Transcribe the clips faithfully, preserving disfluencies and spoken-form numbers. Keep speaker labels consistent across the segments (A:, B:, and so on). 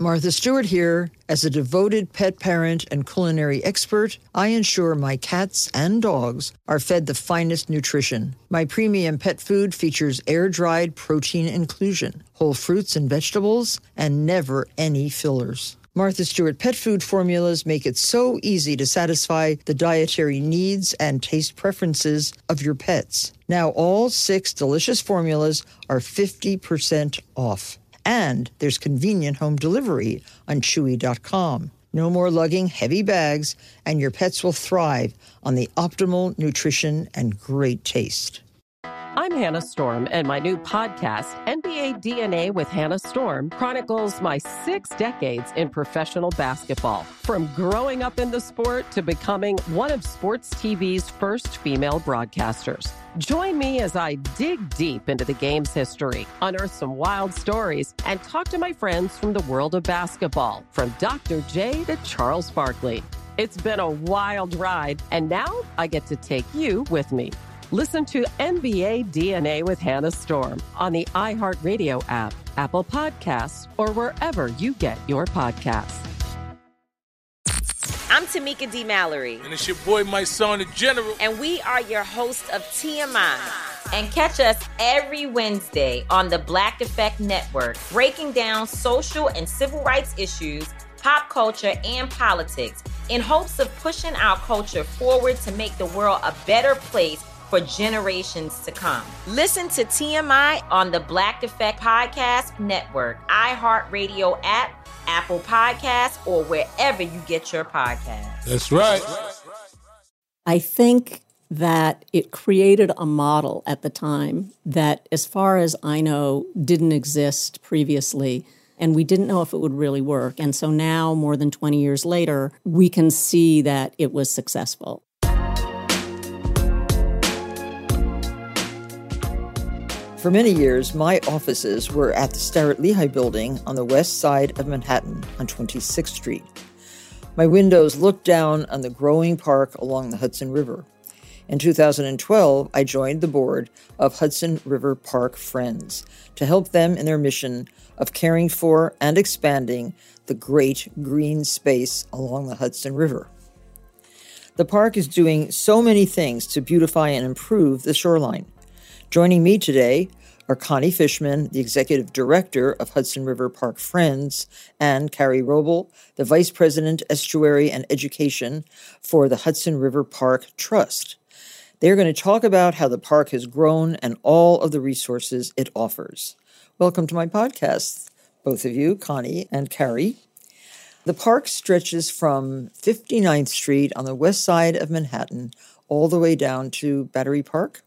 A: Martha Stewart here. As a devoted pet parent and culinary expert, I ensure my cats and dogs are fed the finest nutrition. My premium pet food features air-dried protein inclusion, whole fruits and vegetables, and never any fillers. Martha Stewart pet food formulas make it so easy to satisfy the dietary needs and taste preferences of your pets. Now all six delicious formulas are fifty percent off. And there's convenient home delivery on Chewy dot com. No more lugging heavy bags, and your pets will thrive on the optimal nutrition and great taste.
B: I'm Hannah Storm, and my new podcast, N B A D N A with Hannah Storm, chronicles my six decades in professional basketball. From growing up in the sport to becoming one of sports T V's first female broadcasters. Join me as I dig deep into the game's history, unearth some wild stories, and talk to my friends from the world of basketball, from Doctor J to Charles Barkley. It's been a wild ride, and now I get to take you with me. Listen to N B A D N A with Hannah Storm on the iHeartRadio app, Apple Podcasts, or wherever you get your podcasts.
C: I'm Tamika D. Mallory.
D: And it's your boy, my son, the General.
C: And we are your hosts of T M I. And catch us every Wednesday on the Black Effect Network, breaking down social and civil rights issues, pop culture, and politics in hopes of pushing our culture forward to make the world a better place for generations to come. Listen to T M I on the Black Effect Podcast Network, iHeartRadio app, Apple Podcasts, or wherever you get your podcasts.
D: That's right.
E: I think that it created a model at the time that, as far as I know, didn't exist previously, and we didn't know if it would really work. And so now, more than twenty years later, we can see that it was successful.
A: For many years, my offices were at the Starrett-Lehigh building on the west side of Manhattan on twenty-sixth Street. My windows looked down on the growing park along the Hudson River. In two thousand twelve, I joined the board of Hudson River Park Friends to help them in their mission of caring for and expanding the great green space along the Hudson River. The park is doing so many things to beautify and improve the shoreline. Joining me today are Connie Fishman, the Executive Director of Hudson River Park Friends, and Carrie Roble, the Vice President, Estuary and Education for the Hudson River Park Trust. They're going to talk about how the park has grown and all of the resources it offers. Welcome to my podcast, both of you, Connie and Carrie. The park stretches from fifty-ninth Street on the west side of Manhattan all the way down to Battery Park.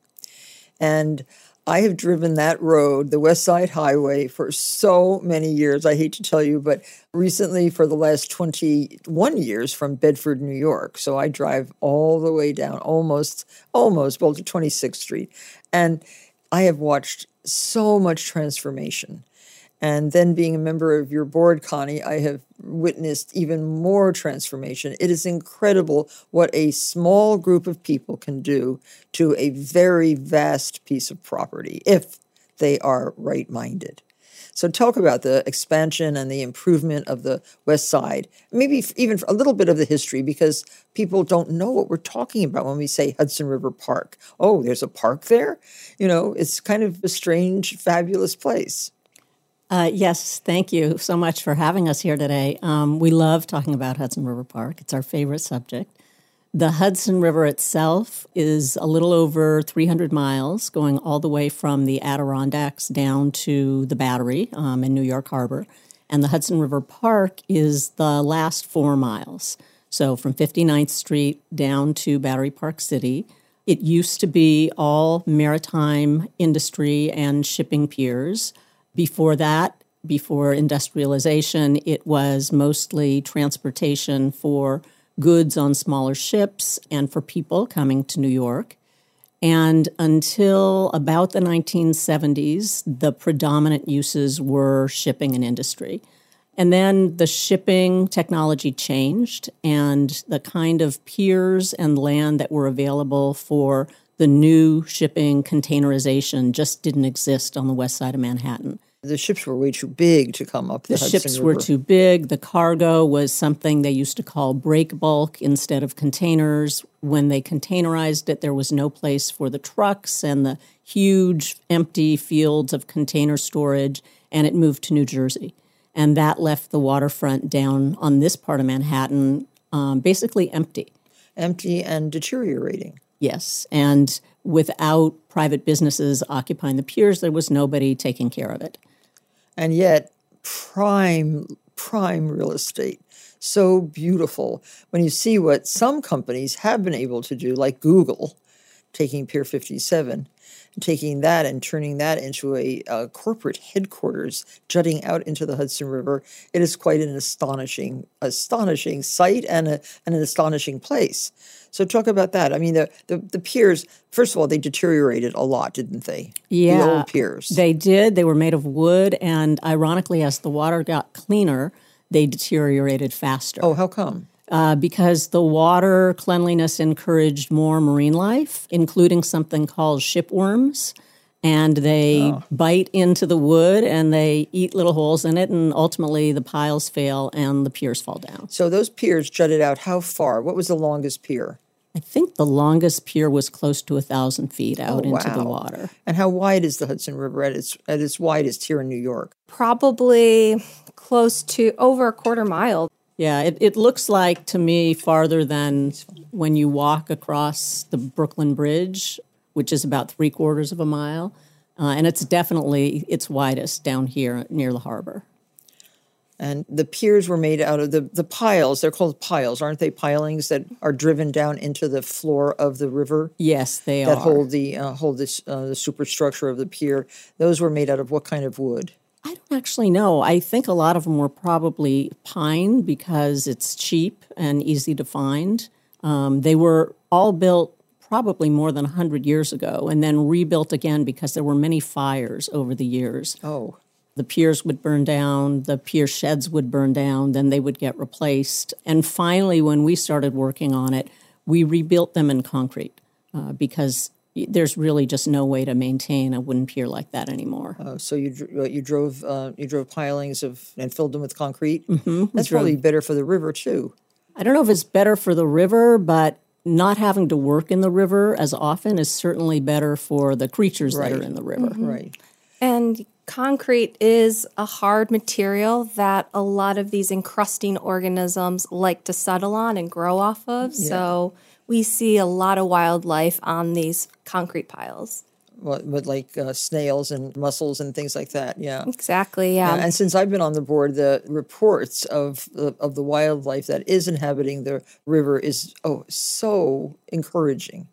A: And I have driven that road, the West Side Highway, for so many years. I hate to tell you, but recently for the last twenty-one years from Bedford, New York. So I drive all the way down, almost, almost, well, to twenty-sixth Street. And I have watched so much transformation. And then being a member of your board, Connie, I have witnessed even more transformation. It is incredible what a small group of people can do to a very vast piece of property if they are right-minded. So talk about the expansion and the improvement of the West Side, maybe even a little bit of the history, because people don't know what we're talking about when we say Hudson River Park. Oh, there's a park there? You know, it's kind of a strange, fabulous place.
E: Uh, yes, thank you so much for having us here today. Um, we love talking about Hudson River Park. It's our favorite subject. The Hudson River itself is a little over three hundred miles, going all the way from the Adirondacks down to the Battery um, in New York Harbor. And the Hudson River Park is the last four miles. So from fifty-ninth Street down to Battery Park City. It used to be all maritime industry and shipping piers. Before that, before industrialization, it was mostly transportation for goods on smaller ships and for people coming to New York. And until about the nineteen seventies, the predominant uses were shipping and industry. And then the shipping technology changed, and the kind of piers and land that were available for the new shipping containerization just didn't exist on the west side of Manhattan.
A: The ships were way too big to come up the,
E: The
A: Hudson
E: ships
A: River.
E: were too big. The cargo was something they used to call break bulk instead of containers. When they containerized it, there was no place for the trucks and the huge empty fields of container storage, and it moved to New Jersey. And that left the waterfront down on this part of Manhattan um, basically empty.
A: Empty and deteriorating.
E: Yes, and without private businesses occupying the piers, there was nobody taking care of it.
A: And yet, prime, prime real estate. So beautiful. When you see what some companies have been able to do, like Google, taking Pier fifty-seven, taking that and turning that into a, a corporate headquarters jutting out into the Hudson River, it is quite an astonishing, astonishing sight and, a, and an astonishing place. So talk about that. I mean, the, the, the piers, first of all, they deteriorated a lot, didn't they?
E: Yeah.
A: The old piers.
E: They did. They were made of wood, and ironically, as the water got cleaner, they deteriorated faster.
A: Oh, how come?
E: Uh, because the water cleanliness encouraged more marine life, including something called shipworms. And they oh. bite into the wood and they eat little holes in it, and ultimately the piles fail and the piers fall down.
A: So those piers jutted out how far? What was the longest pier?
E: I think the longest pier was close to a thousand feet out
A: oh, wow.
E: into the water.
A: And how wide is the Hudson River at its at its widest here in New York?
F: Probably close to over a quarter mile.
E: Yeah, it, it looks like to me farther than when you walk across the Brooklyn Bridge, which is about three quarters of a mile. Uh, and it's definitely its widest down here near the harbor.
A: And the piers were made out of the, the piles. They're called piles, aren't they? Pilings that are driven down into the floor of the river.
E: Yes, they
A: that
E: are.
A: That hold the uh, hold this uh, the superstructure of the pier. Those were made out of what kind of wood?
E: I don't actually know. I think a lot of them were probably pine because it's cheap and easy to find. Um, they were all built probably more than one hundred years ago and then rebuilt again because there were many fires over the years.
A: Oh.
E: The piers would burn down, the pier sheds would burn down, then they would get replaced. And finally, when we started working on it, we rebuilt them in concrete uh, because there's really just no way to maintain a wooden pier like that anymore.
A: Uh, so you you drove uh, you drove pilings of and filled them with concrete.
E: Mm-hmm.
A: That's
E: drove,
A: probably better for the river too.
E: I don't know if it's better for the river, but not having to work in the river as often is certainly better for the creatures
A: right.
E: that are in the river.
A: Mm-hmm. Right.
F: And concrete is a hard material that a lot of these encrusting organisms like to settle on and grow off of. Yeah. So we see a lot of wildlife on these concrete piles.
A: What, with like uh, snails and mussels and things like that, yeah.
F: Exactly, yeah.
A: Uh, and since I've been on the board, the reports of the, of the wildlife that is inhabiting the river is, oh, so encouraging.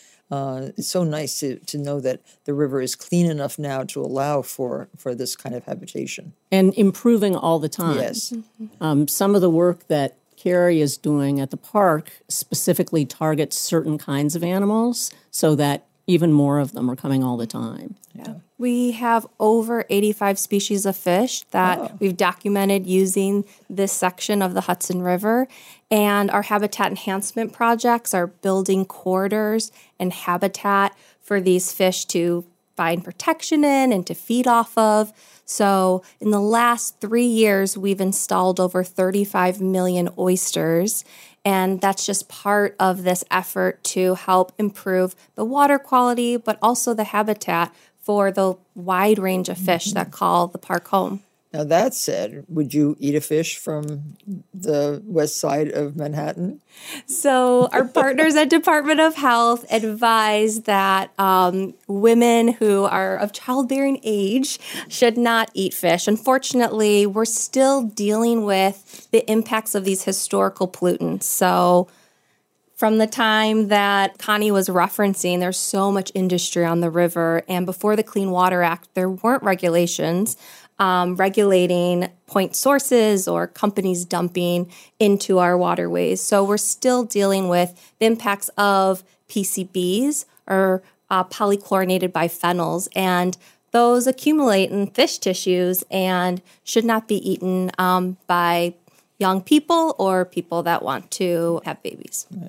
A: Uh, it's so nice to, to know that the river is clean enough now to allow for, for this kind of habitation.
E: And improving all the time.
A: Yes.
E: Mm-hmm. Um, some of the work that Carrie is doing at the park specifically targets certain kinds of animals so that even more of them are coming all the time.
F: Yeah. We have over eighty-five species of fish that oh. we've documented using this section of the Hudson River. And our habitat enhancement projects are building corridors and habitat for these fish to find protection in and to feed off of. So in the last three years, we've installed over thirty-five million oysters. And that's just part of this effort to help improve the water quality, but also the habitat for the wide range of fish that call the park home.
A: Now, that said, would you eat a fish from the west side of Manhattan?
F: So our partners at Department of Health advise that um, women who are of childbearing age should not eat fish. Unfortunately, we're still dealing with the impacts of these historical pollutants. So from the time that Connie was referencing, there's so much industry on the river. And before the Clean Water Act, there weren't regulations Um, regulating point sources or companies dumping into our waterways. So we're still dealing with the impacts of P C Bs or uh, polychlorinated biphenyls, and those accumulate in fish tissues and should not be eaten um, by young people or people that want to have babies.
A: Right.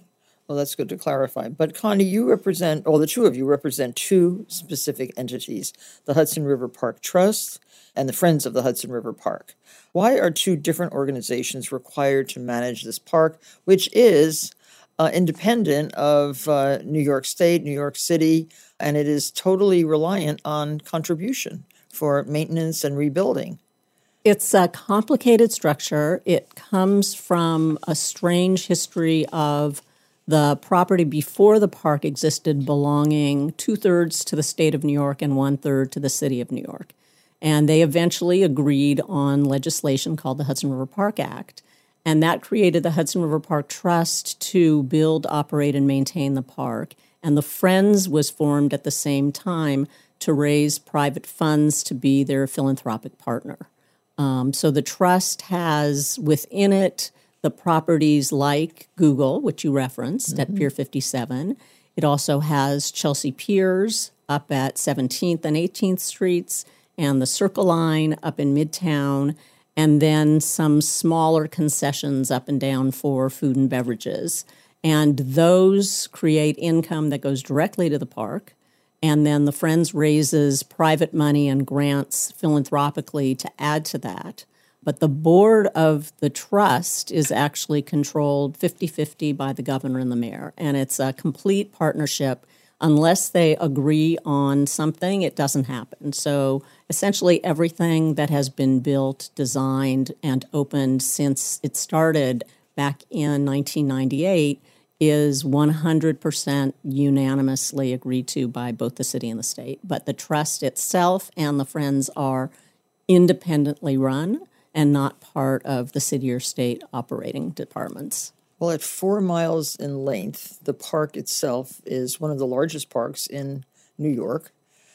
A: Well, that's good to clarify. But Connie, you represent, well, the two of you represent two specific entities, the Hudson River Park Trust and the Friends of the Hudson River Park. Why are two different organizations required to manage this park, which is uh, independent of uh, New York State, New York City, and it is totally reliant on contribution for maintenance and rebuilding?
E: It's a complicated structure. It comes from a strange history of the property before the park existed belonging two-thirds to the state of New York and one-third to the city of New York. And they eventually agreed on legislation called the Hudson River Park Act. And that created the Hudson River Park Trust to build, operate, and maintain the park. And the Friends was formed at the same time to raise private funds to be their philanthropic partner. Um, so the trust has within it the properties like Google, which you referenced mm-hmm. at Pier fifty-seven. It also has Chelsea Piers up at seventeenth and eighteenth Streets and the Circle Line up in Midtown, and then some smaller concessions up and down for food and beverages. And those create income that goes directly to the park. And then the Friends raises private money and grants philanthropically to add to that. But the board of the trust is actually controlled fifty-fifty by the governor and the mayor. And it's a complete partnership. Unless they agree on something, it doesn't happen. So essentially everything that has been built, designed, and opened since it started back in nineteen ninety-eight is one hundred percent unanimously agreed to by both the city and the state. But the trust itself and the Friends are independently run and not part of the city or state operating departments.
A: Well, at four miles in length, the park itself is one of the largest parks in New York.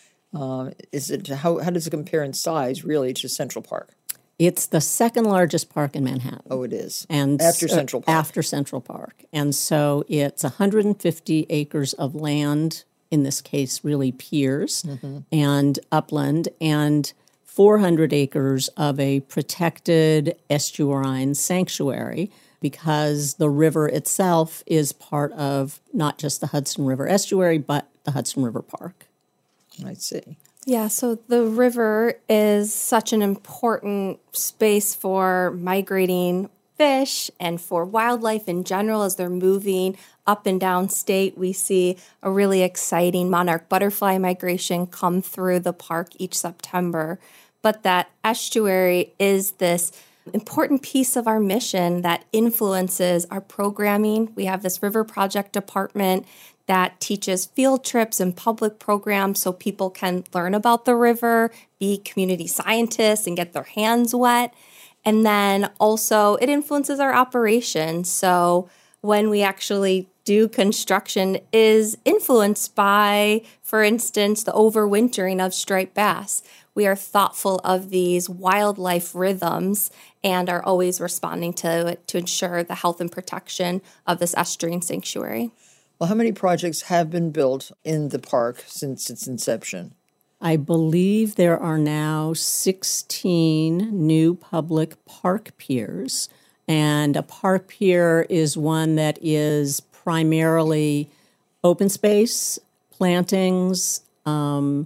A: Uh, is it how, how does it compare in size, really, to Central Park?
E: It's the second largest park in Manhattan.
A: Oh, it is.
E: And
A: after Central Park.
E: After Central Park. And so it's one hundred fifty acres of land, in this case, really piers, mm-hmm. and upland, and four hundred acres of a protected estuarine sanctuary, because the river itself is part of not just the Hudson River estuary, but the Hudson River Park.
A: I see.
F: Yeah, so the river is such an important space for migrating fish and for wildlife in general as they're moving up and down state. We see a really exciting monarch butterfly migration come through the park each September. But that estuary is this important piece of our mission that influences our programming. We have this River Project department that teaches field trips and public programs so people can learn about the river, be community scientists, and get their hands wet. And then also it influences our operations. So when we actually do construction is influenced by, for instance, the overwintering of striped bass. We are thoughtful of these wildlife rhythms and are always responding to it to ensure the health and protection of this estuarine sanctuary.
A: Well, how many projects have been built in the park since its inception?
E: I believe there are now sixteen new public park piers, and a park pier is one that is primarily open space, plantings, um,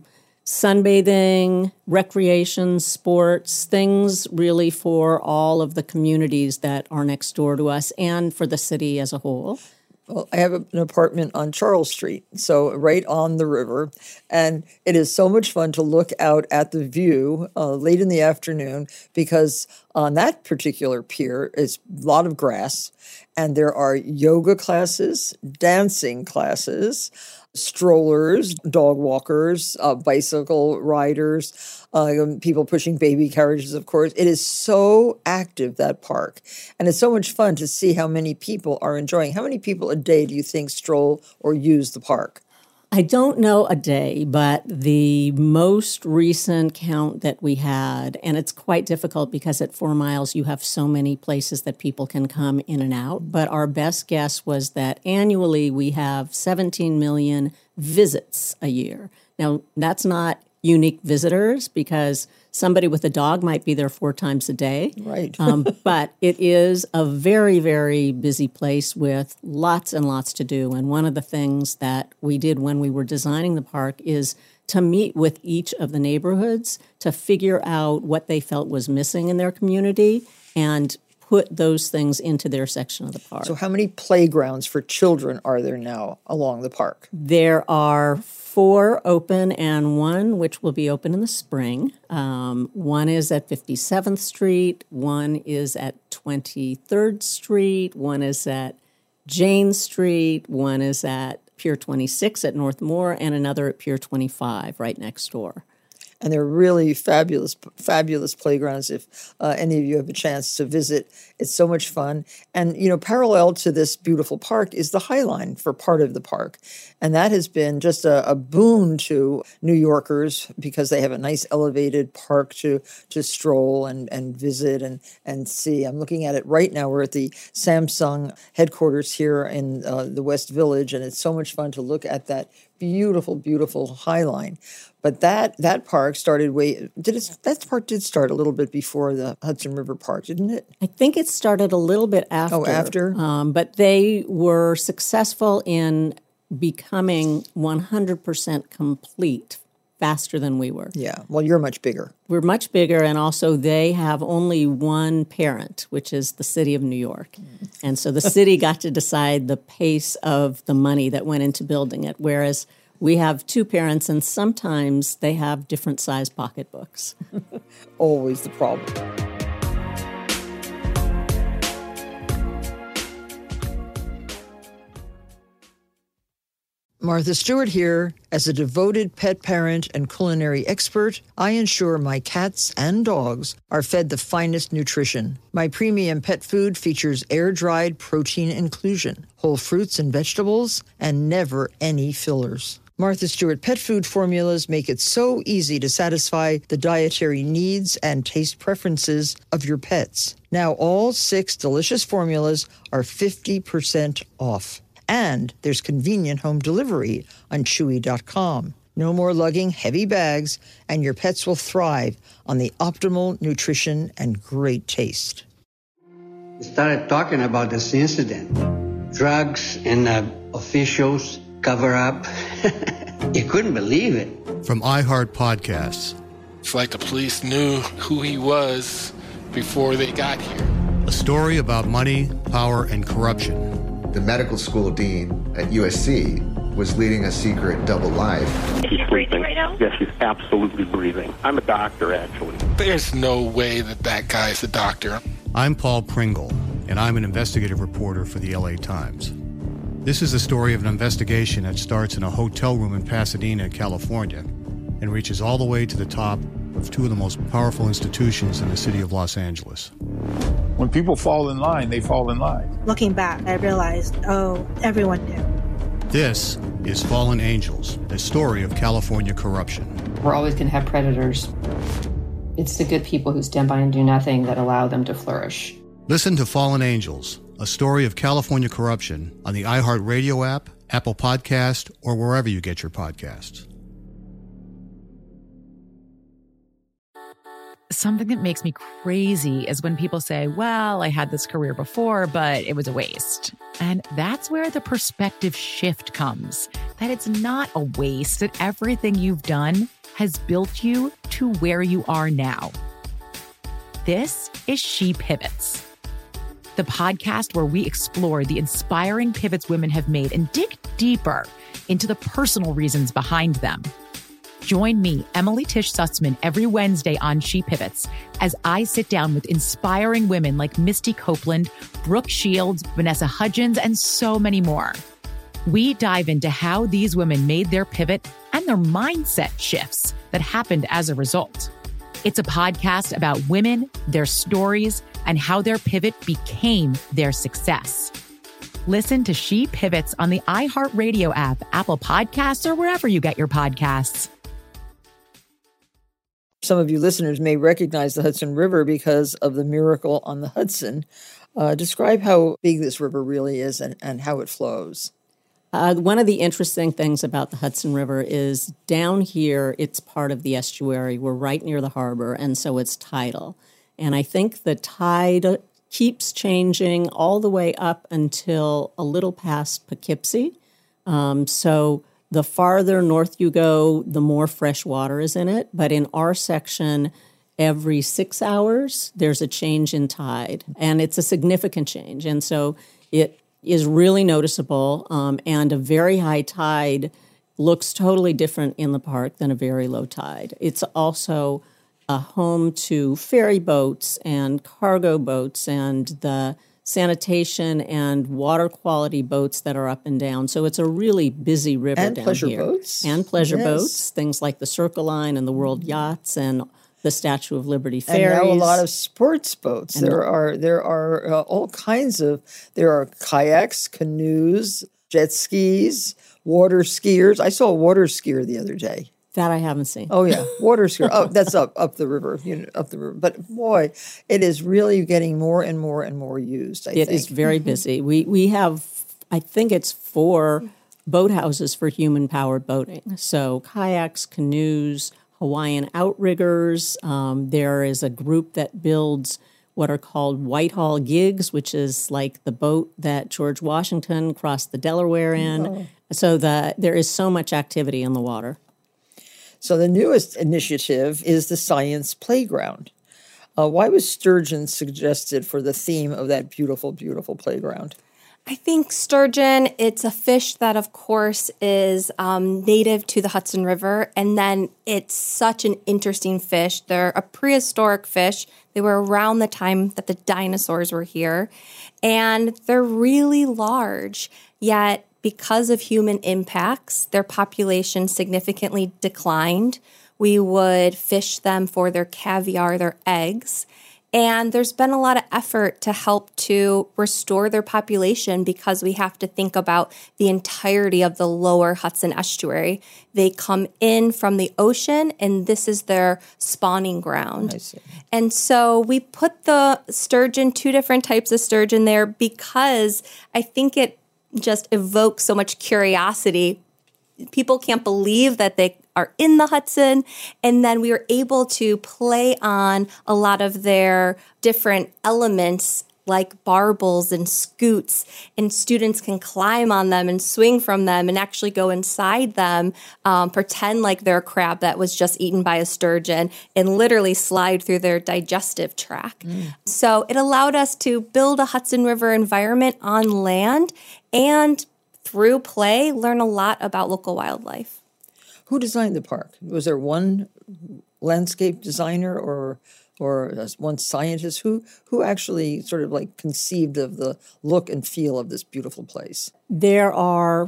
E: sunbathing, recreation, sports, things really for all of the communities that are next door to us and for the city as a whole.
A: Well, I have an apartment on Charles Street, so right on the river, and it is so much fun to look out at the view uh, late in the afternoon because on that particular pier is a lot of grass, and there are yoga classes, dancing classes, strollers, dog walkers, uh, bicycle riders, uh, people pushing baby carriages, of course. It is so active, that park. And it's so much fun to see how many people are enjoying. How many people a day do you think stroll or use the park?
E: I don't know a day, but the most recent count that we had, and it's quite difficult because at four miles you have so many places that people can come in and out, but our best guess was that annually we have seventeen million visits a year. Now, that's not unique visitors because Somebody with a dog might be there four times a day.
A: Right.
E: um, but it is a very, very busy place with lots and lots to do. And one of the things that we did when we were designing the park is to meet with each of the neighborhoods to figure out what they felt was missing in their community and put those things into their section of the park.
A: So how many playgrounds for children are there now along the park?
E: There are four open and one which will be open in the spring. Um, one is at fifty-seventh Street, one is at twenty-third Street, one is at Jane Street, one is at Pier twenty-six at Northmore, and another at Pier twenty-five right next door.
A: And they're really fabulous, fabulous playgrounds. If uh, any of you have a chance to visit, it's so much fun. And, you know, parallel to this beautiful park is the High Line for part of the park. And that has been just a, a boon to New Yorkers because they have a nice elevated park to to stroll and, and visit and, and see. I'm looking at it right now. We're at the Samsung headquarters here in uh, the West Village, and it's so much fun to look at that beautiful, beautiful High Line. But that that park started way did it that park did start a little bit before the Hudson River Park, didn't it?
E: I think it started a little bit after.
A: Oh, after?
E: Um, but they were successful in becoming one hundred percent complete faster than we were.
A: Yeah. Well, you're much bigger.
E: We're much bigger, and also they have only one parent, which is the city of New York. And so the city got to decide the pace of the money that went into building it, whereas we have two parents, and sometimes they have different size pocketbooks.
A: Always the problem. Martha Stewart here. As a devoted pet parent and culinary expert, I ensure my cats and dogs are fed the finest nutrition. My premium pet food features air-dried protein inclusion, whole fruits and vegetables, and never any fillers. Martha Stewart pet food formulas make it so easy to satisfy the dietary needs and taste preferences of your pets. Now all six delicious formulas are fifty percent off. And there's convenient home delivery on Chewy dot com. No more lugging heavy bags, and your pets will thrive on the optimal nutrition and great taste.
G: We started talking about this incident. Drugs and uh, officials cover up. You couldn't believe it.
H: From iHeart Podcasts.
D: It's like the police knew who he was before they got here.
H: A story about money, power, and corruption.
I: The medical school dean at U S C was leading a secret double life.
J: She's breathing right now? Yes, she's absolutely breathing. I'm a doctor, actually.
D: There's no way that that guy's a doctor.
H: I'm Paul Pringle, and I'm an investigative reporter for the L A Times. This is the story of an investigation that starts in a hotel room in Pasadena, California, and reaches all the way to the top of two of the most powerful institutions in the city of Los Angeles.
K: When people fall in line, they fall in line.
L: Looking back, I realized, oh, everyone knew.
H: This is Fallen Angels, a story of California corruption.
M: We're always going to have predators. It's the good people who stand by and do nothing that allow them to flourish.
H: Listen to Fallen Angels, a story of California corruption on the iHeartRadio app, Apple Podcast, or wherever you get your podcasts.
N: Something that makes me crazy is when people say, well, I had this career before, but it was a waste. And that's where the perspective shift comes, that it's not a waste, that everything you've done has built you to where you are now. This is She Pivots, the podcast where we explore the inspiring pivots women have made and dig deeper into the personal reasons behind them. Join me, Emily Tish Sussman, every Wednesday on She Pivots as I sit down with inspiring women like Misty Copeland, Brooke Shields, Vanessa Hudgens, and so many more. We dive into how these women made their pivot and their mindset shifts that happened as a result. It's a podcast about women, their stories, and how their pivot became their success. Listen to She Pivots on the iHeartRadio app, Apple Podcasts, or wherever you get your podcasts.
A: Some of you listeners may recognize the Hudson River because of the Miracle on the Hudson. Uh, describe how big this river really is and, and how it flows.
E: Uh, one of the interesting things about the Hudson River is down here, it's part of the estuary. We're right near the harbor, and so it's tidal. And I think the tide keeps changing all the way up until a little past Poughkeepsie. Um, so the farther north you go, the more fresh water is in it. But in our section, every six hours, there's a change in tide, and it's a significant change. And so it is really noticeable, um, and a very high tide looks totally different in the park than a very low tide. It's also a home to ferry boats and cargo boats and the sanitation and water quality boats that are up and down. So it's a really busy river
A: and
E: down
A: pleasure
E: here.
A: boats.
E: And pleasure
A: Yes.
E: boats, things like the Circle Line and the World Yachts and the Statue of Liberty
A: And
E: ferries.
A: now a lot of sports boats.
E: And
A: there are there are uh, all kinds of. There are kayaks, canoes, jet skis, water skiers. I saw a water skier the other day.
E: That I haven't seen.
A: Oh yeah, water skier. Oh, that's up up the river, you know, up the river. But boy, it is really getting more and more and more used. I
E: It
A: think
E: is very busy. We we have, I think it's four boathouses for human-powered boating. So kayaks, canoes, Hawaiian outriggers. Um, there is a group that builds what are called Whitehall gigs, which is like the boat that George Washington crossed the Delaware in.
A: Oh.
E: So the, there is so much activity in the water.
A: So the newest initiative is the Science Playground. Uh, why was sturgeon suggested for the theme of that beautiful, beautiful playground?
F: I think sturgeon, it's a fish that, of course, is um, native to the Hudson River. And then it's such an interesting fish. They're a prehistoric fish. They were around the time that the dinosaurs were here. And they're really large. Yet, because of human impacts, their population significantly declined. We would fish them for their caviar, their eggs. And there's been a lot of effort to help to restore their population because we have to think about the entirety of the lower Hudson estuary. They come in from the ocean, and this is their spawning ground.
A: I see.
F: And so we put the sturgeon, two different types of sturgeon there because I think it just evokes so much curiosity. People can't believe that they are in the Hudson. And then we were able to play on a lot of their different elements like barbels and scoots, and students can climb on them and swing from them and actually go inside them, um, pretend like they're a crab that was just eaten by a sturgeon, and literally slide through their digestive tract. Mm. So it allowed us to build a Hudson River environment on land and through play, learn a lot about local wildlife.
A: Who designed the park? Was there one landscape designer or or one scientist? Who who actually sort of like conceived of the look and feel of this beautiful place?
E: There are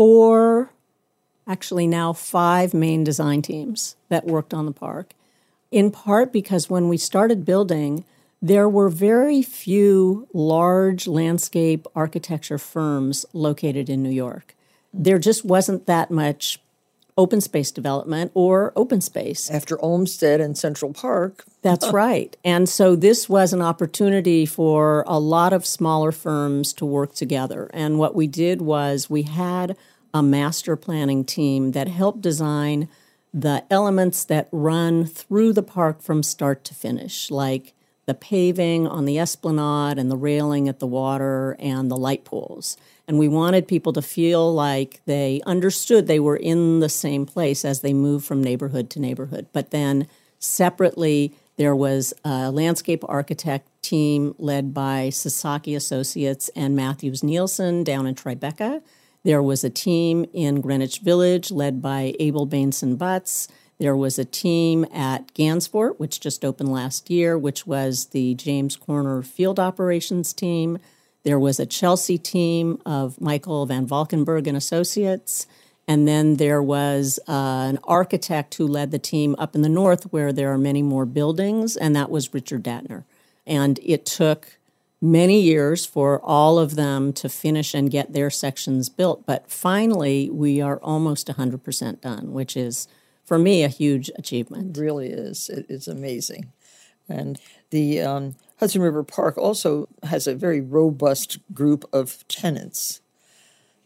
E: four, actually now five main design teams that worked on the park, in part because when we started building, there were very few large landscape architecture firms located in New York. There just wasn't that much open space development or open space.
A: After Olmsted and Central Park.
E: That's right. And so this was an opportunity for a lot of smaller firms to work together. And what we did was we had a master planning team that helped design the elements that run through the park from start to finish, like the paving on the esplanade and the railing at the water and the light poles. And we wanted people to feel like they understood they were in the same place as they moved from neighborhood to neighborhood. But then separately, there was a landscape architect team led by Sasaki Associates and Matthews Nielsen down in Tribeca. There was a team in Greenwich Village led by Abel Bainson Butts. There was a team at Gansport, which just opened last year, which was the James Corner Field Operations team. There was a Chelsea team of Michael Van Valkenburg and Associates. And then there was uh, an architect who led the team up in the north where there are many more buildings, and that was Richard Datner. And it took many years for all of them to finish and get their sections built. But finally, we are almost one hundred percent done, which is, for me, a huge achievement.
A: It really is. It, it's amazing. And the um, Hudson River Park also has a very robust group of tenants.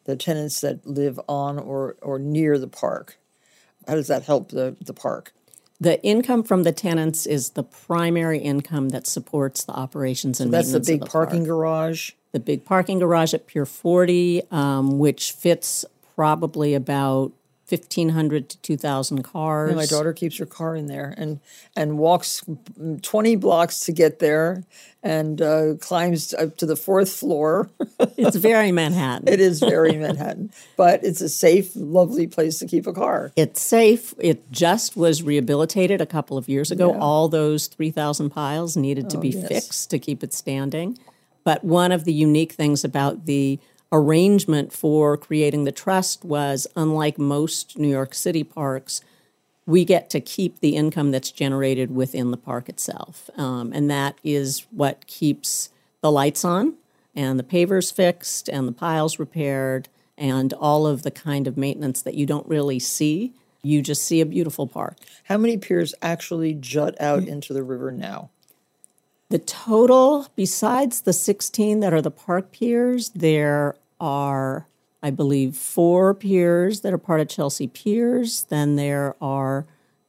A: the tenants that live on or, or near the park? How does that help the, the park?
E: The income from the tenants is the primary income that supports the operations and
A: so that's
E: maintenance
A: the big
E: of the
A: parking
E: park.
A: garage?
E: The big parking garage at Pier forty, um, which fits probably about fifteen hundred to two thousand cars.
A: Yeah, my daughter keeps her car in there and, and walks twenty blocks to get there and uh, climbs up to the fourth floor.
E: It's very Manhattan.
A: It is very Manhattan. But it's a safe, lovely place to keep a car.
E: It's safe. It just was rehabilitated a couple of years ago.
A: Yeah.
E: All those three thousand piles needed to
A: Oh,
E: be
A: yes.
E: fixed to keep it standing. But one of the unique things about the arrangement for creating the trust was, unlike most New York City parks, we get to keep the income that's generated within the park itself. Um, and that is what keeps the lights on and the pavers fixed and the piles repaired and all of the kind of maintenance that you don't really see. You just see a beautiful park.
A: How many piers actually jut out into the river now?
E: The total, besides the sixteen that are the park piers, there are, I believe, four piers that are part of Chelsea Piers. Then there are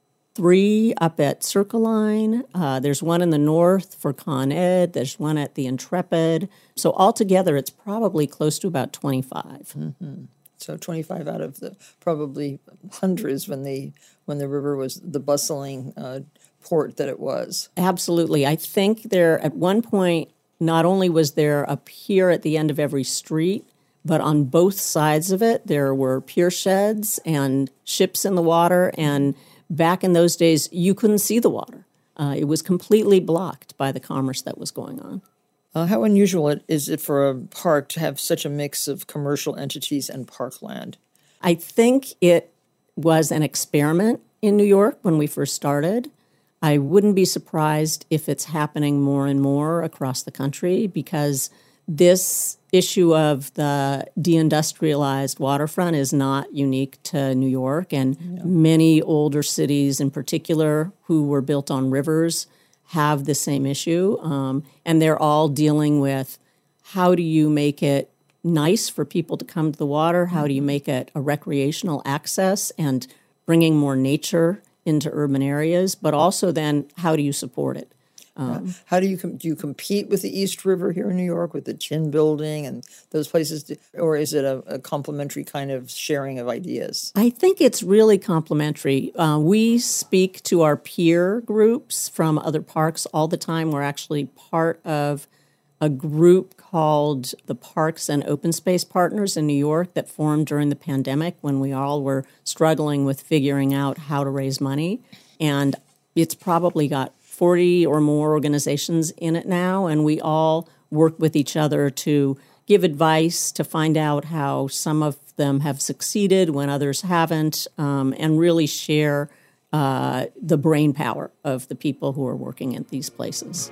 E: three up at Circle Line. Uh, there's one in the north for Con Ed. There's one at the Intrepid. So altogether, it's probably close to about twenty-five.
A: Mm-hmm. So twenty-five out of the probably hundreds when the when the river was the bustling uh, port that it was.
E: Absolutely. I think there, at one point, not only was there a pier at the end of every street, but on both sides of it, there were pier sheds and ships in the water. And back in those days, you couldn't see the water. Uh, it was completely blocked by the commerce that was going on.
A: Uh, how unusual it, is it for a park to have such a mix of commercial entities and parkland?
E: I think it was an experiment in New York when we first started. I wouldn't be surprised if it's happening more and more across the country because this issue of the deindustrialized waterfront is not unique to New York, and yeah. many older cities in particular who were built on rivers have the same issue, um, and they're all dealing with how do you make it nice for people to come to the water, how do you make it a recreational access and bringing more nature into urban areas, but also then how do you support it? Um,
A: how do you com- do you compete with the East River here in New York with the Chin Building and those places, to, or is it a, a complementary kind of sharing of ideas?
E: I think it's really complementary. Uh, we speak to our peer groups from other parks all the time. We're actually part of a group called the Parks and Open Space Partners in New York that formed during the pandemic when we all were struggling with figuring out how to raise money. And it's probably got forty or more organizations in it now, and we all work with each other to give advice, to find out how some of them have succeeded when others haven't, um, and really share uh, the brain power of the people who are working at these places.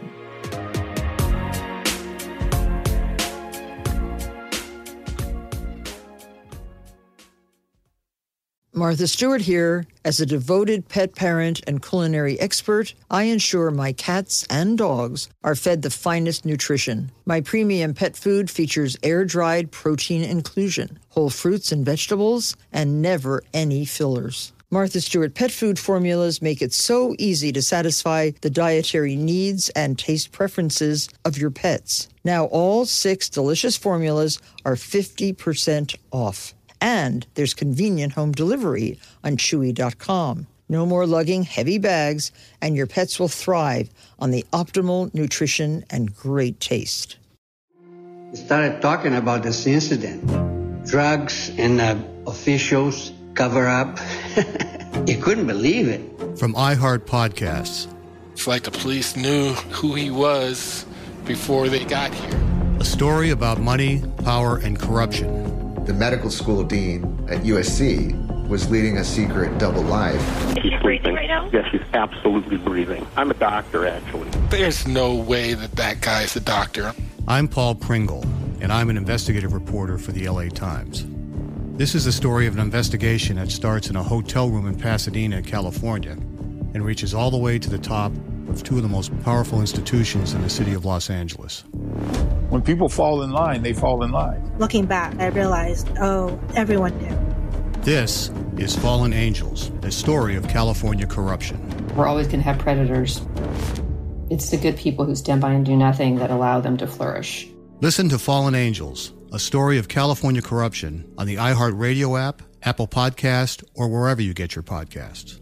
A: Martha Stewart here. As a devoted pet parent and culinary expert, I ensure my cats and dogs are fed the finest nutrition. My premium pet food features air-dried protein inclusion, whole fruits and vegetables, and never any fillers. Martha Stewart pet food formulas make it so easy to satisfy the dietary needs and taste preferences of your pets. Now all six delicious formulas are fifty percent off. And there's convenient home delivery on Chewy dot com. No more lugging heavy bags, and your pets will thrive on the optimal nutrition and great taste.
G: We started talking about this incident. Drugs and uh, officials cover up. You couldn't believe it.
H: From iHeart Podcasts.
D: It's like the police knew who he was before they got here.
H: A story about money, power, and corruption.
I: The medical school dean at U S C was leading a secret double life.
J: She's breathing right now? Yes, she's absolutely breathing. I'm a doctor, actually.
D: There's no way that that guy's a doctor.
H: I'm Paul Pringle, and I'm an investigative reporter for the L A Times. This is the story of an investigation that starts in a hotel room in Pasadena, California, and reaches all the way to the top of two of the most powerful institutions in the city of Los Angeles.
K: When people fall in line, they fall in line.
L: Looking back, I realized, oh, everyone knew.
H: This is Fallen Angels, a story of California corruption.
M: We're always going to have predators. It's the good people who stand by and do nothing that allow them to flourish.
H: Listen to Fallen Angels, a story of California corruption on the iHeartRadio app, Apple Podcast, or wherever you get your podcasts.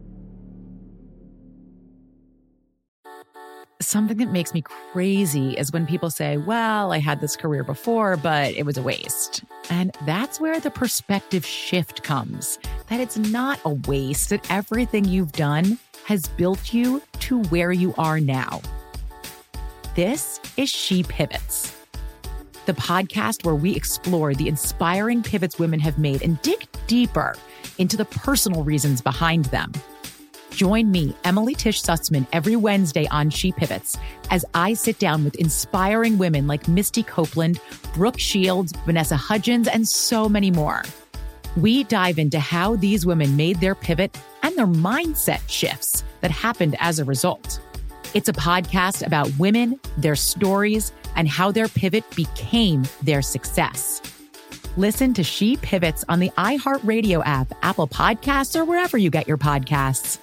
N: Something that makes me crazy is when people say, well, I had this career before, but it was a waste. And that's where the perspective shift comes, that it's not a waste, that everything you've done has built you to where you are now. This is She Pivots, the podcast where we explore the inspiring pivots women have made and dig deeper into the personal reasons behind them. Join me, Emily Tish Sussman, every Wednesday on She Pivots as I sit down with inspiring women like Misty Copeland, Brooke Shields, Vanessa Hudgens, and so many more. We dive into how these women made their pivot and their mindset shifts that happened as a result. It's a podcast about women, their stories, and how their pivot became their success. Listen to She Pivots on the iHeartRadio app, Apple Podcasts, or wherever you get your podcasts.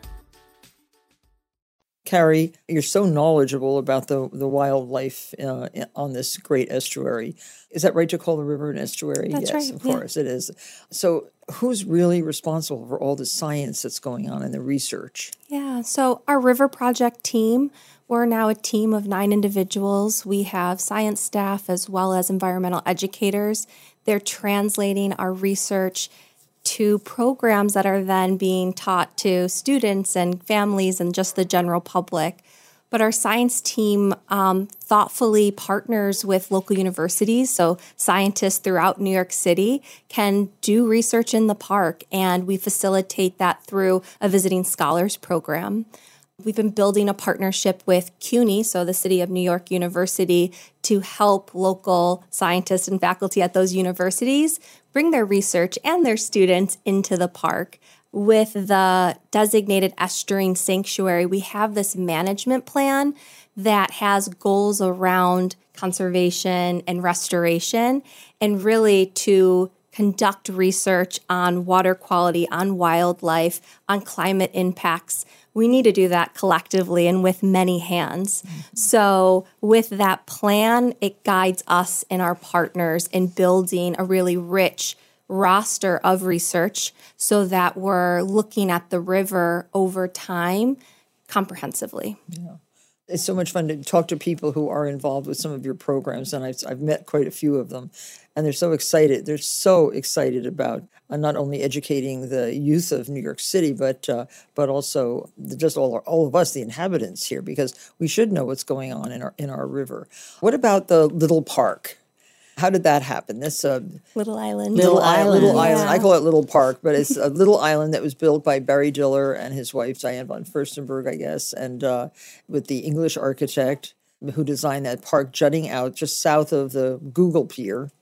A: Carrie, you're so knowledgeable about the, the wildlife uh, on this great estuary. Is that right to call the river an estuary?
F: That's
A: yes,
F: right.
A: of
F: Yeah.
A: course it is. So who's really responsible for all the science that's going on and the research?
F: Yeah, so our River Project team, we're now a team of nine individuals. We have science staff as well as environmental educators. They're translating our research to programs that are then being taught to students and families and just the general public. But our science team um, thoughtfully partners with local universities, so scientists throughout New York City can do research in the park, and we facilitate that through a visiting scholars program. We've been building a partnership with CUNY, so the City of New York University, to help local scientists and faculty at those universities bring their research and their students into the park. With the designated estuarine sanctuary, we have this management plan that has goals around conservation and restoration, and really to conduct research on water quality, on wildlife, on climate impacts. We need to do that collectively and with many hands. Mm-hmm. So with that plan, it guides us and our partners in building a really rich roster of research so that we're looking at the river over time comprehensively.
A: Yeah. It's so much fun to talk to people who are involved with some of your programs, and I've, I've met quite a few of them, and they're so excited. They're so excited about uh, not only educating the youth of New York City, but uh, but also the, just all our, all of us, the inhabitants here, because we should know what's going on in our in our river. What about the little park? How did that happen? This uh,
F: Little Island.
A: Little,
F: Little
A: Island.
F: Island,
A: Little
F: yeah.
A: Island. I call it Little Park, but it's a little island that was built by Barry Diller and his wife, Diane von Furstenberg, I guess, and uh, with the English architect who designed that park jutting out just south of the Google Pier.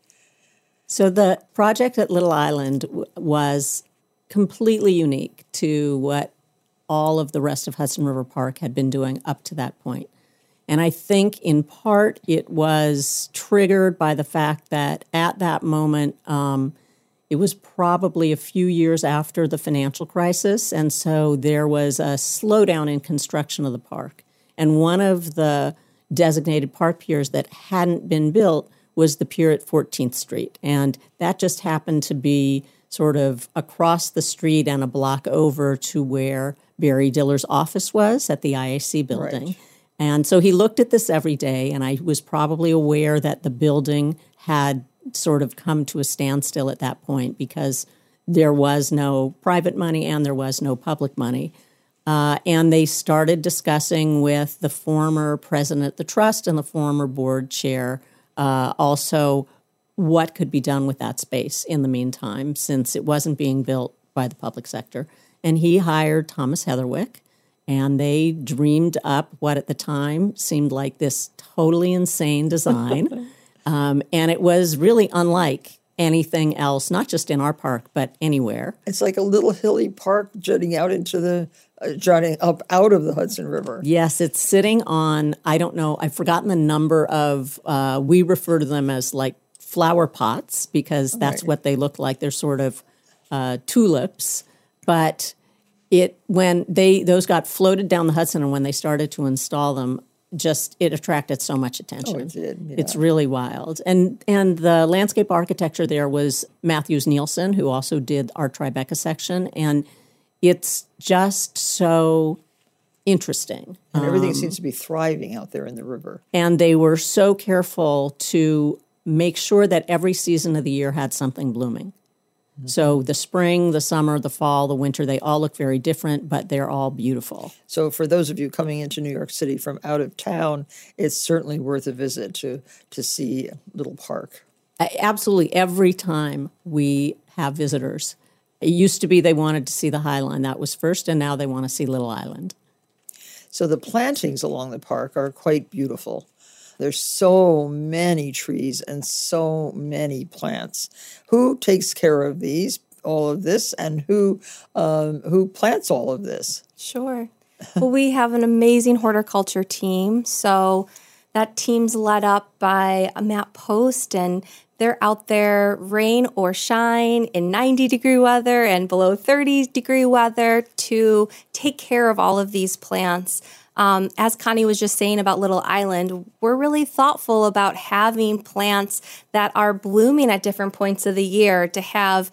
E: So the project at Little Island w- was completely unique to what all of the rest of Hudson River Park had been doing up to that point. And I think in part it was triggered by the fact that at that moment, um, it was probably a few years after the financial crisis. And so there was a slowdown in construction of the park. And one of the designated park piers that hadn't been built was the pier at fourteenth Street. And that just happened to be sort of across the street and a block over to where Barry Diller's office was at the I A C building. Right. And so he looked at this every day, and I was probably aware that the building had sort of come to a standstill at that point because there was no private money and there was no public money. Uh, and they started discussing with the former president of the trust and the former board chair uh, also what could be done with that space in the meantime, since it wasn't being built by the public sector. And he hired Thomas Heatherwick, and they dreamed up what at the time seemed like this totally insane design. um, and it was really unlike anything else, not just in our park, but anywhere.
A: It's like a little hilly park jutting out into the uh, jutting up out of the Hudson River.
E: Yes, it's sitting on, I don't know, I've forgotten the number of, uh, we refer to them as like flower pots because that's
A: Right.
E: what they look like. They're sort of uh, tulips. But it when they those got floated down the Hudson and when they started to install them, just it attracted so much attention.
A: Oh, it did. Yeah.
E: It's really wild. And and the landscape architecture there was Matthews Nielsen, who also did our Tribeca section. And it's just so interesting.
A: And everything
E: Um,
A: seems to be thriving out there in the river.
E: and they were so careful to make sure that every season of the year had something blooming. So the spring, the summer, the fall, the winter, they all look very different, but they're all beautiful.
A: So for those of you coming into New York City from out of town, it's certainly worth a visit to to see Little Park.
E: I- Absolutely, every time we have visitors. It used to be they wanted to see the High Line. That was first, and now they want to see Little Island.
A: So the plantings along the park are quite beautiful. There's so many trees and so many plants. Who takes care of these, all of this, and who um, who plants all of this?
F: Sure. Well, we have an amazing horticulture team. So that team's led up by Matt Post, and they're out there rain or shine in ninety degree weather and below thirty degree weather to take care of all of these plants. Um, as Connie was just saying about Little Island, we're really thoughtful about having plants that are blooming at different points of the year, to have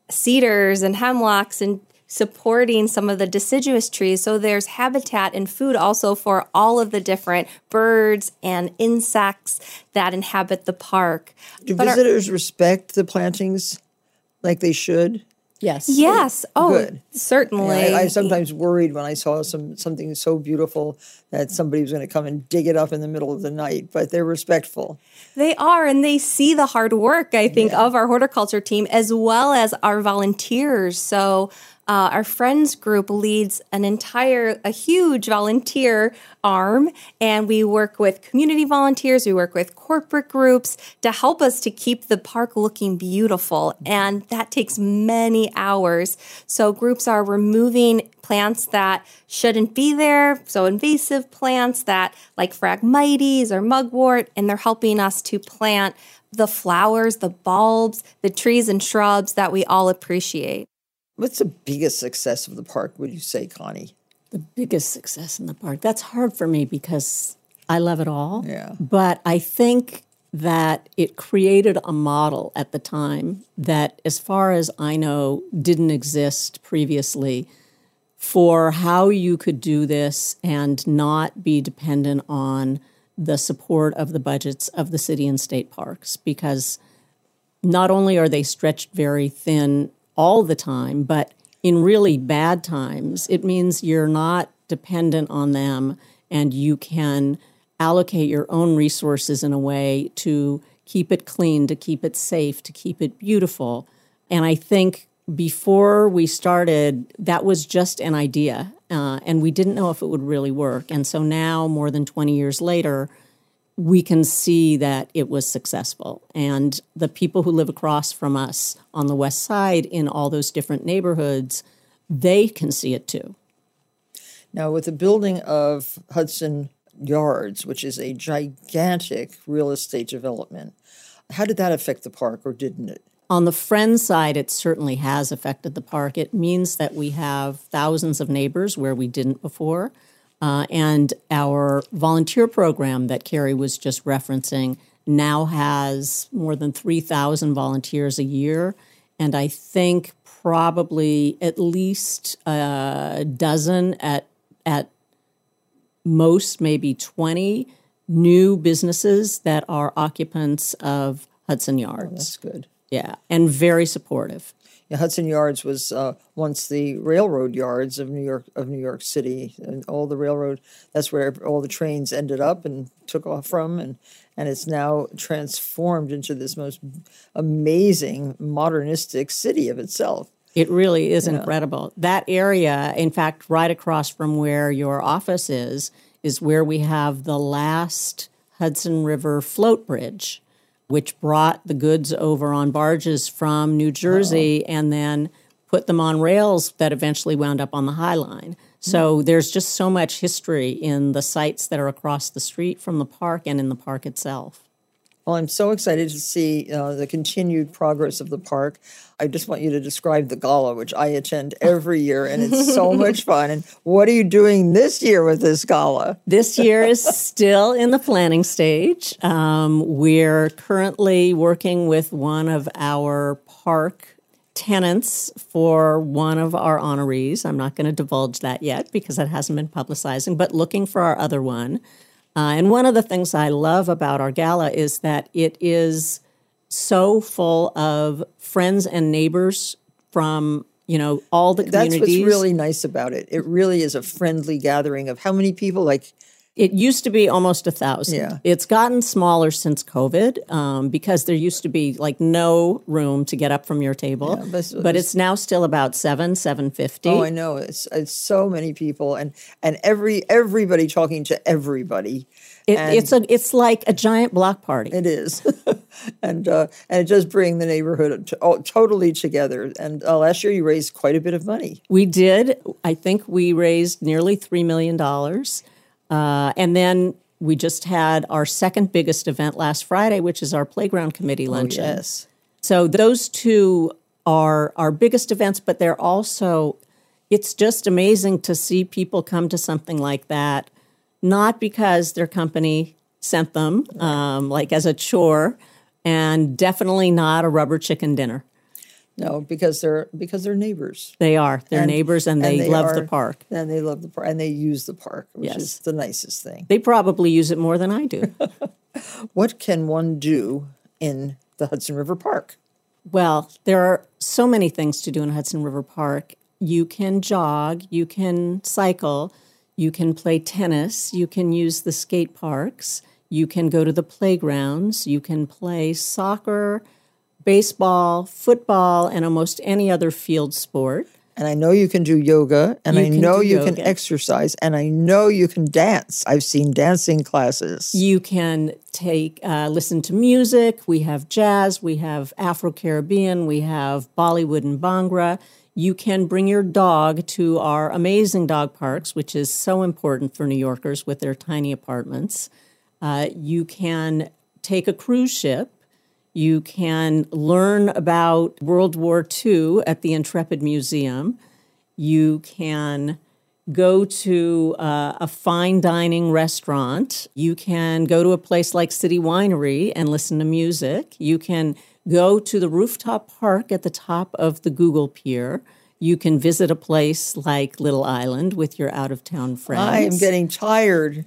F: cedars and hemlocks and supporting some of the deciduous trees. So there's habitat and food also for all of the different birds and insects that inhabit the park.
A: Do
F: But our-
A: visitors respect the plantings like they should?
E: Yes.
F: Yes. Oh,
A: Good.
F: certainly.
A: Yeah, I, I sometimes worried when I saw some something so beautiful that somebody was going to come and dig it up in the middle of the night, but they're respectful.
F: They are, and they see the hard work, I think, of our horticulture team as well as our volunteers. So uh, our Friends group leads an entire, a huge volunteer arm, and we work with community volunteers, we work with corporate groups to help us to keep the park looking beautiful, and that takes many hours. So groups are removing plants that shouldn't be there, so invasive plants that like Phragmites or mugwort, and they're helping us to plant the flowers, the bulbs, the trees and shrubs that we all appreciate.
A: What's the biggest success of the park, would you say, Connie?
E: The biggest success in the park. That's hard for me because I love it all.
A: Yeah.
E: But I think that it created a model at the time that, as far as I know, didn't exist previously for how you could do this and not be dependent on the support of the budgets of the city and state parks, because not only are they stretched very thin all the time, but in really bad times, it means you're not dependent on them and you can allocate your own resources in a way to keep it clean, to keep it safe, to keep it beautiful. And I think before we started, that was just an idea, uh, and we didn't know if it would really work. And so now, more than twenty years later, we can see that it was successful. And the people who live across from us on the west side in all those different neighborhoods, they can see it too.
A: Now, with the building of Hudson Yards, which is a gigantic real estate development, how did that affect the park, or didn't it?
E: On the Friends side, it certainly has affected the park. It means that we have thousands of neighbors where we didn't before. Uh, and our volunteer program that Carrie was just referencing now has more than three thousand volunteers a year. And I think probably at least a dozen, at at most maybe twenty new businesses that are occupants of Hudson Yards.
A: Oh, that's good.
E: Yeah, and very supportive.
A: Yeah, Hudson Yards was uh, once the railroad yards of New York of New York City, and all the railroad. That's where all the trains ended up and took off from, and and it's now transformed into this most amazing modernistic city of itself.
E: It really is
A: Yeah.
E: incredible. That area, in fact, right across from where your office is, is where we have the last Hudson River float bridge, which brought the goods over on barges from New Jersey oh. and then put them on rails that eventually wound up on the High Line. So there's just so much history in the sites that are across the street from the park and in the park itself.
A: Well, I'm so excited to see uh, the continued progress of the park. I just want you to describe the gala, which I attend every year, and it's so much fun. And what are you doing this year with this gala?
E: This year is still in the planning stage. Um, we're currently working with one of our park tenants for one of our honorees. I'm not going to divulge that yet because that hasn't been publicizing, but looking for our other one. Uh, and one of the things I love about our gala is that it is so full of friends and neighbors from, you know, all the communities.
A: That's what's really nice about it. It really is a friendly gathering of how many people? Like,
E: it used to be almost a thousand.
A: Yeah.
E: It's gotten smaller since COVID um, because there used to be like no room to get up from your table.
A: Yeah, but,
E: but it's now still about seven, seven fifty.
A: Oh, I know. It's it's so many people, and and every everybody talking to everybody.
E: It,
A: and
E: it's a it's like a giant block party.
A: It is, and uh, and it does bring the neighborhood to, oh, totally together. And uh, last year you raised quite a bit of money.
E: We did. I think we raised nearly three million dollars. Uh, and then we just had our second biggest event last Friday, which is our Playground Committee luncheon.
A: Oh, yes.
E: So those two are our biggest events, but they're also, it's just amazing to see people come to something like that, not because their company sent them, um, like as a chore, and definitely not a rubber chicken dinner.
A: No, because they're because they're neighbors.
E: They are. They're
A: and,
E: neighbors, and they, and they love
A: are,
E: the park.
A: And they love the park, and they use the park, which
E: yes.
A: is the nicest thing.
E: They probably use it more than I do.
A: What can one do in the Hudson River Park?
E: Well, there are so many things to do in Hudson River Park. You can jog, you can cycle, you can play tennis, you can use the skate parks, you can go to the playgrounds, you can play soccer, baseball, football, and almost any other field sport.
A: And I know you can do yoga, and
E: You
A: I
E: can
A: know
E: do
A: you
E: yoga.
A: can exercise, and I know you can dance. I've seen dancing classes.
E: You can take, uh, listen to music. We have jazz, we have Afro-Caribbean, we have Bollywood and Bhangra. You can bring your dog to our amazing dog parks, which is so important for New Yorkers with their tiny apartments. Uh, you can take a cruise ship. You can learn about World War Two at the Intrepid Museum. You can go to uh, a fine dining restaurant. You can go to a place like City Winery and listen to music. You can go to the rooftop park at the top of the Google Pier. You can visit a place like Little Island with your out-of-town friends.
A: I am getting tired.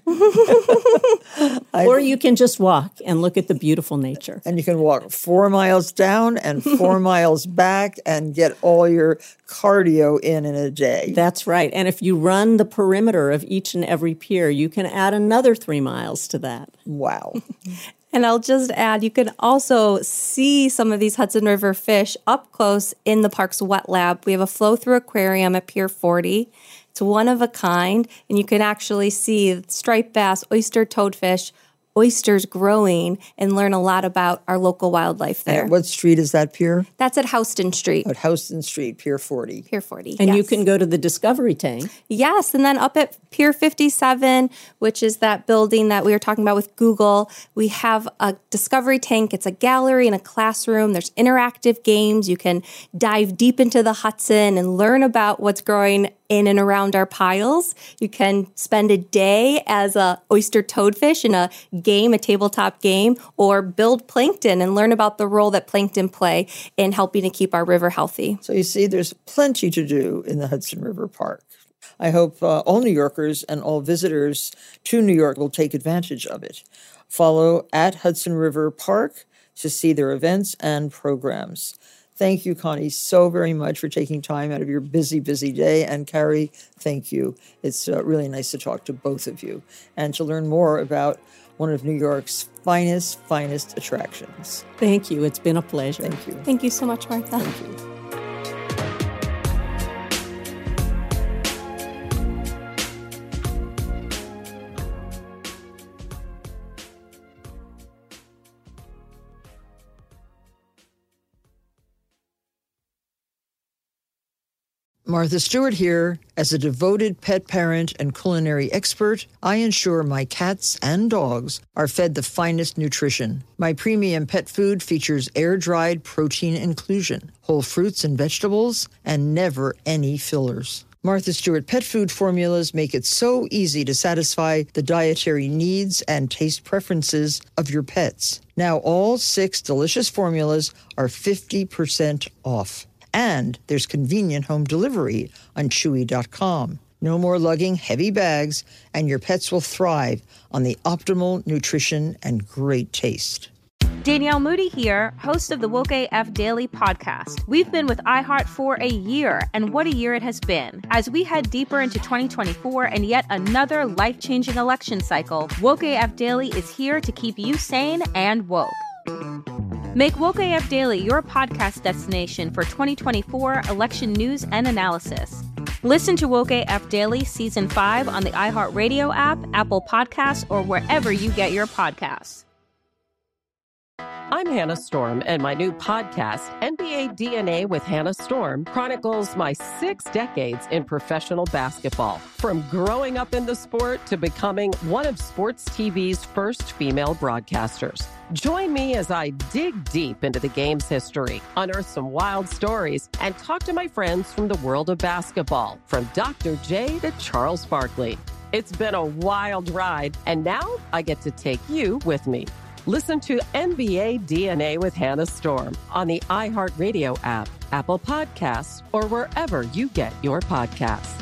E: Or you can just walk and look at the beautiful nature.
A: And you can walk four miles down and four miles back and get all your cardio in in a day.
E: That's right. And if you run the perimeter of each and every pier, you can add another three miles to that.
A: Wow.
F: And I'll just add, you can also see some of these Hudson River fish up close in the park's wet lab. We have a flow-through aquarium at Pier forty. It's one of a kind, and you can actually see striped bass, oyster, toadfish, oysters growing, and learn a lot about our local wildlife there.
A: And what street is that pier?
F: That's at Houston Street.
A: At Houston Street, Pier forty.
F: Pier forty,
E: And
F: yes.
E: you can go to the Discovery Tank.
F: Yes, and then up at Pier fifty-seven, which is that building that we were talking about with Google, we have a Discovery Tank. It's a gallery and a classroom. There's interactive games. You can dive deep into the Hudson and learn about what's growing in and around our piles. You can spend a day as a oyster toadfish in a game, a tabletop game, or build plankton and learn about the role that plankton play in helping to keep our river healthy.
A: So you see, there's plenty to do in the Hudson River Park. I hope uh, all New Yorkers and all visitors to New York will take advantage of it. Follow at Hudson River Park to see their events and programs. Thank you, Connie, so very much for taking time out of your busy, busy day. And Carrie, thank you. It's uh, really nice to talk to both of you and to learn more about one of New York's finest, finest attractions.
E: Thank you. It's been a pleasure.
A: Thank you.
F: Thank you so much, Martha.
A: Thank you. Martha Stewart here. As a devoted pet parent and culinary expert, I ensure my cats and dogs are fed the finest nutrition. My premium pet food features air-dried protein inclusion, whole fruits and vegetables, and never any fillers. Martha Stewart pet food formulas make it so easy to satisfy the dietary needs and taste preferences of your pets. Now all six delicious formulas are fifty percent off. And there's convenient home delivery on Chewy dot com. No more lugging heavy bags, and your pets will thrive on the optimal nutrition and great taste.
O: Danielle Moody here, host of the Woke A F Daily podcast. We've been with iHeart for a year, and what a year it has been. As we head deeper into twenty twenty-four and yet another life-changing election cycle, Woke A F Daily is here to keep you sane and woke. Make Woke A F Daily your podcast destination for twenty twenty-four election news and analysis. Listen to Woke A F Daily Season five on the iHeartRadio app, Apple Podcasts, or wherever you get your podcasts.
B: I'm Hannah Storm, and my new podcast, N B A D N A with Hannah Storm, chronicles my six decades in professional basketball. From growing up in the sport to becoming one of sports T V's first female broadcasters. Join me as I dig deep into the game's history, unearth some wild stories, and talk to my friends from the world of basketball, from Doctor J to Charles Barkley. It's been a wild ride, and now I get to take you with me. Listen to N B A D N A with Hannah Storm on the iHeartRadio app, Apple Podcasts, or wherever you get your podcasts.